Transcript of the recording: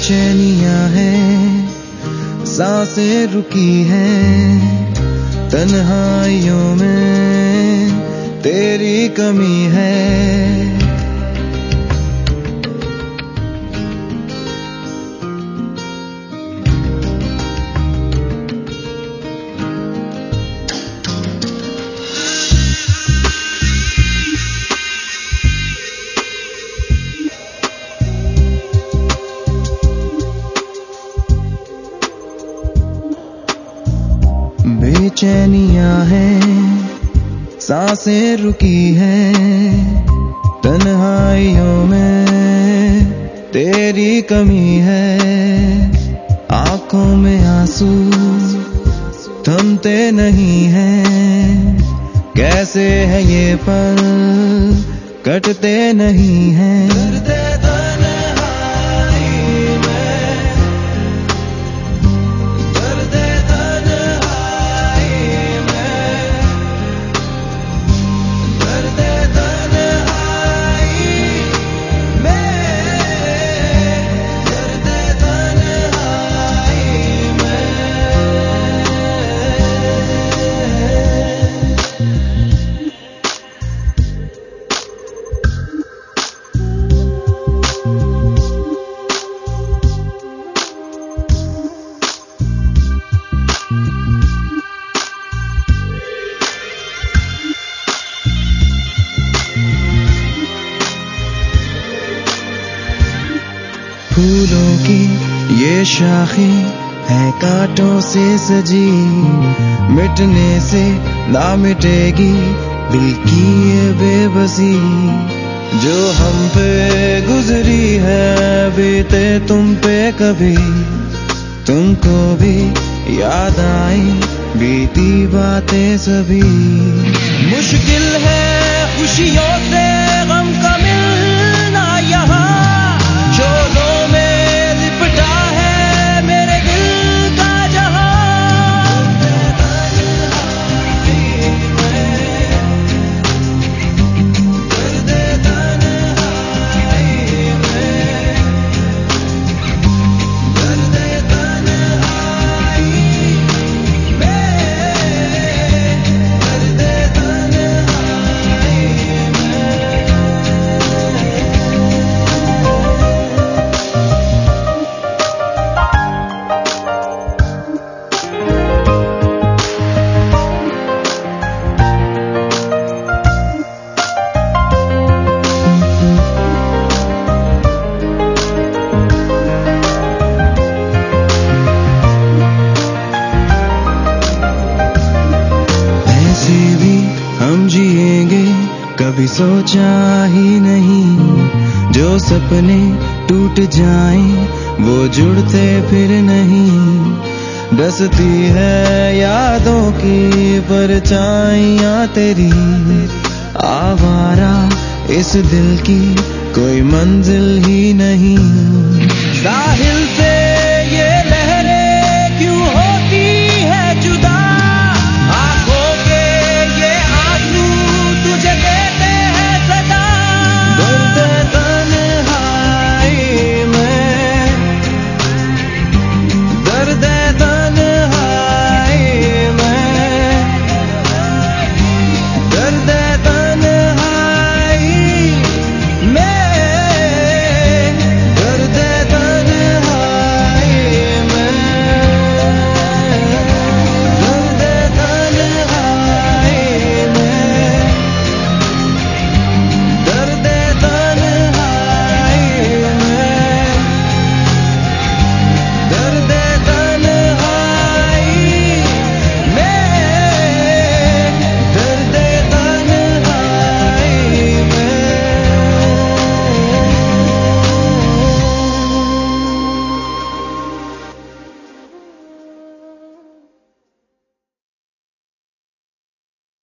बेचैनियां हैं, सांसें रुकी हैं, तन्हाइयों में तेरी कमी है। बेचैनियां हैं, सांसें रुकी हैं, तन्हाइयों में तेरी कमी है। आंखों में आंसू थमते नहीं हैं, कैसे है ये पल कटते नहीं हैं। फूलों की ये शाखें है कांटों से सजी, मिटने से ना मिटेगी दिल की ये बेबसी। जो हम पे गुजरी है बीते तुम पे कभी, तुमको भी याद आई बीती बातें सभी। मुश्किल है खुशियों से गम का मिलना यहाँ, झोलों में लिपटा है मेरे दिल का जहां। कभी सोचा ही नहीं जो सपने टूट जाएं वो जुड़ते फिर नहीं। डसती है यादों की परछाइयां तेरी, आवारा इस दिल की कोई मंजिल ही नहीं। साहिल से